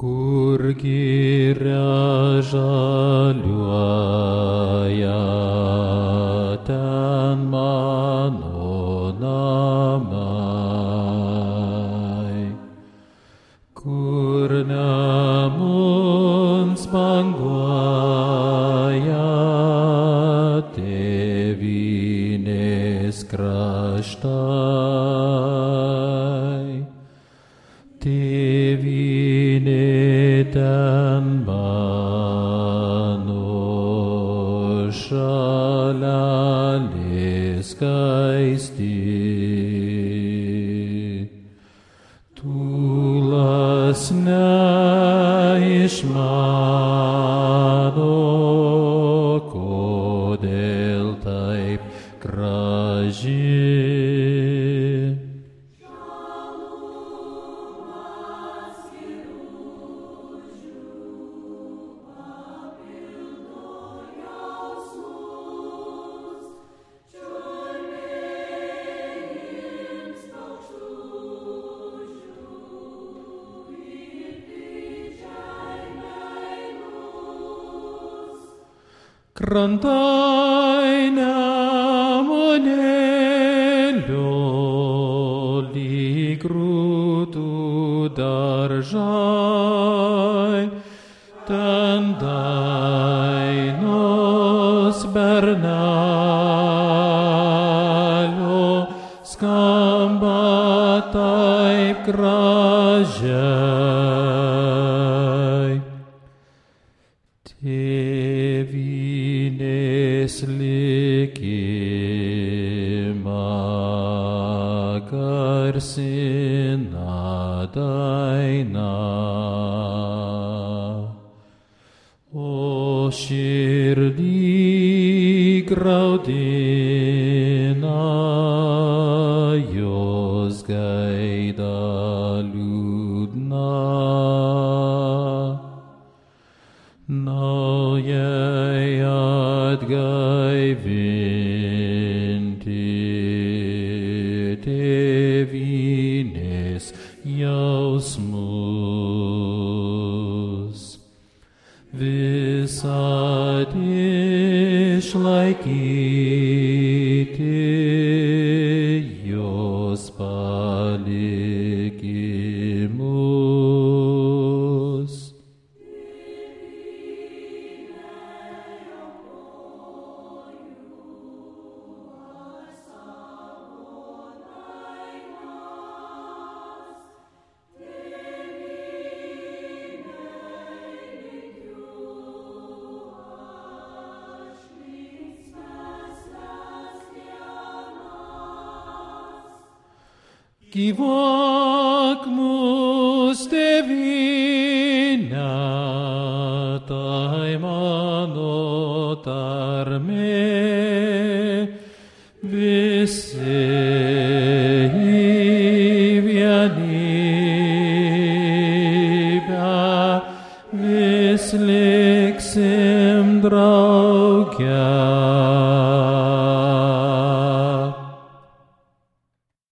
Kur giria žaliuoja, ten mano namai. Kur nemuns banguoja, tėvynės kraštai. Tėvynė ten mano šalelė skaisti. Tūlas neišmano, kodėl taip graži. Krantai nemunėlio lyg grūdų daržai, ten dainos bernelio skamba taip gražiai. Tėvynės likimą garsina daina, o širdį graudina jos gaida liūdna. Naujai atgaivinti tėvynės jausmus, visad išlaikyti jos palikimus. Gyvuok mūs tėvyne, tai mano tarmė, visi į vienybę, vis liksim drauge.